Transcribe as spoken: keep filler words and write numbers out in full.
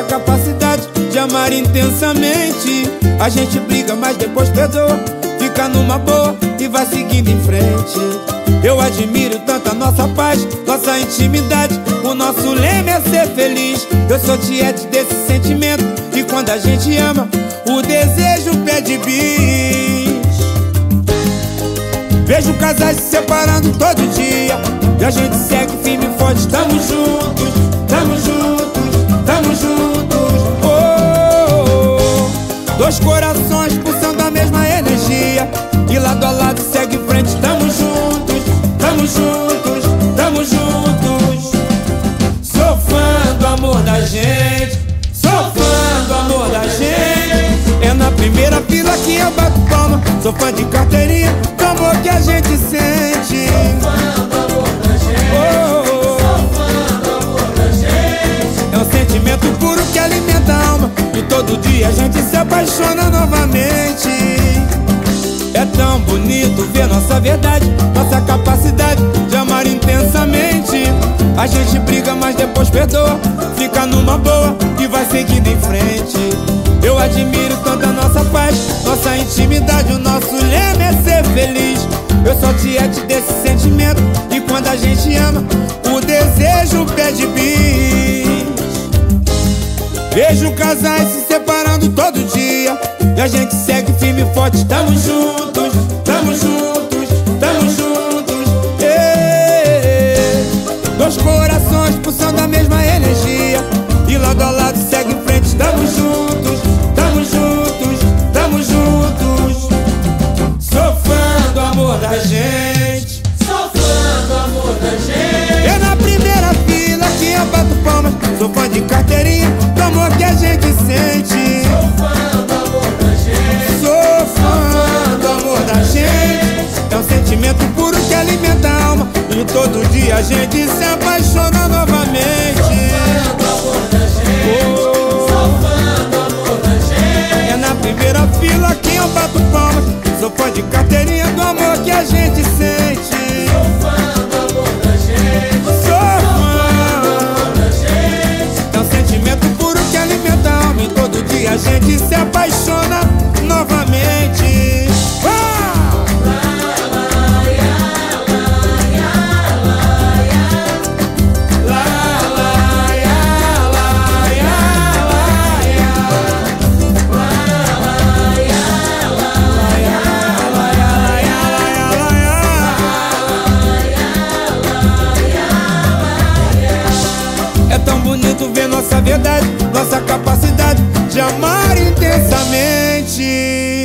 nossa capacidade de amar intensamente. A gente briga, mas depois perdoa, fica numa boa e vai seguindo em frente. Eu admiro tanto a nossa paz, nossa intimidade. O nosso lema é ser feliz. Eu sou tiete desse sentimento, e quando a gente ama, o desejo pede bis. Vejo casais se separando todo dia, e a gente segue firme e forte. Tamo juntos, tamo juntos, tamo juntos. Oh, oh, oh. Dois corações pulsando a mesma energia, e lado a lado segue em frente. Tamo juntos, tamo juntos, tamo juntos. Sou fã do amor da gente, sou fã do amor da gente. É na primeira fila que eu bato palma. Sou fã de carteirinha, do amor que a gente sente. Sou fã do amor da gente, Oh, oh, oh. sou fã do amor da gente. É um sentimento puro que alimenta a alma, e todo dia a gente se apaixona novamente. É tão bonito ver nossa verdade, nossa capacidade de amar intensamente. A gente briga, mas depois perdoa, fica numa boa e vai seguindo em frente. Eu admiro tanto a nossa paz, nossa intimidade. O nosso lema é ser feliz. Eu sou tiete desse sentimento, e quando a gente ama, o desejo pede bis. Vejo casais se separando todo dia, e a gente segue firme e forte. Tamo juntos, tamo juntos, tamo juntos. Ei, dois corações pulsando a mesma energia, e lado a lado segue em frente. Tamo juntos, tamo juntos, tamo juntos. Sou fã do amor da gente, Sou fã do amor da gente. é na primeira fila que eu bato palmas. Sou fã de carteirinha, do amor que a gente sente. Sou fã do amor da gente, Sou fã do amor da gente. É um sentimento puro que alimenta a alma, e todo dia a gente se apaixona novamente. fã do amor da gente. Oh, Sou fã do amor da gente. é na primeira fila que eu bato palmas. Sou fã de carteirinha, do amor que a gente sente. Sou fã do amor da gente. Sou Amor fã. da gente. É um sentimento puro que alimenta a alma, e todo dia a gente se apaixona novamente. Ah! É tão bonito ver nossa verdade, nossa capacidade de amar intensamente.